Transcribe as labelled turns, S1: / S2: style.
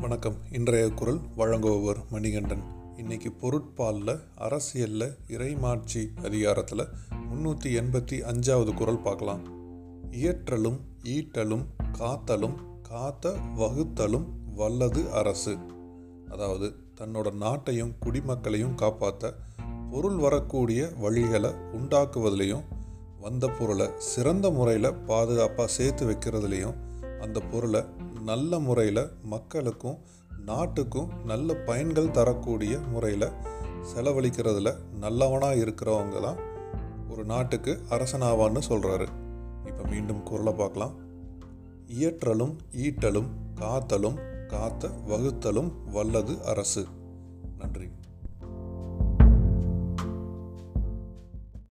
S1: வணக்கம். இன்றைய குரல் வழங்குபவர் மணிகண்டன். இன்னைக்கு பொருட்பாலில் அரசியலில் இறைமாட்சி அதிகாரத்தில் 385வது குரல் பார்க்கலாம். இயற்றலும் ஈட்டலும் காத்தலும் காத்த வகுத்தலும் வல்லது அரசு. அதாவது தன்னோட நாட்டையும் குடிமக்களையும் காப்பாற்ற பொருள் வரக்கூடிய வழிகளை உண்டாக்குவதிலையும், வந்த பொருளை சிறந்த முறையில் பாதுகாப்பாக சேர்த்து வைக்கிறதுலையும், அந்த பொருளை நல்ல முறையில் மக்களுக்கும் நாட்டுக்கும் நல்ல பயன்கள் தரக்கூடிய முறையில் செலவழிக்கிறதுல நல்லவனாக இருக்கிறவங்க தான் ஒரு நாட்டுக்கு அரசனாவான்னு சொல்கிறாரு. இப்போ மீண்டும் குரலை பார்க்கலாம். இயற்றலும் ஈட்டலும் காத்தலும் காத்த வகுத்தலும் வல்லது அரசு. நன்றி.